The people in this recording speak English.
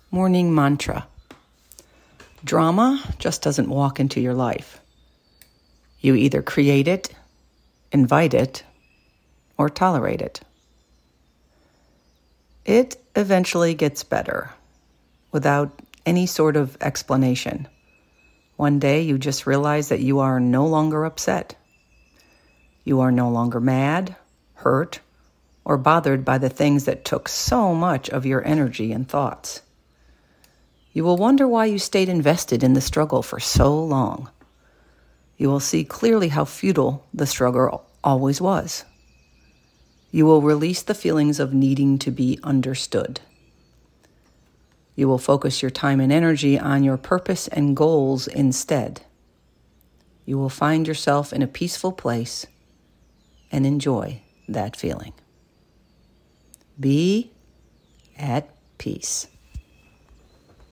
Morning mantra. Drama just doesn't walk into your life. You either create it, invite it, or tolerate it. It eventually gets better without any sort of explanation. One day you just realize that you are no longer upset. You are no longer mad, hurt, or bothered by the things that took so much of your energy and thoughts. You will wonder why you stayed invested in the struggle for so long. You will see clearly how futile the struggle always was. You will release the feelings of needing to be understood. You will focus your time and energy on your purpose and goals instead. You will find yourself in a peaceful place and enjoy that feeling. Be at peace.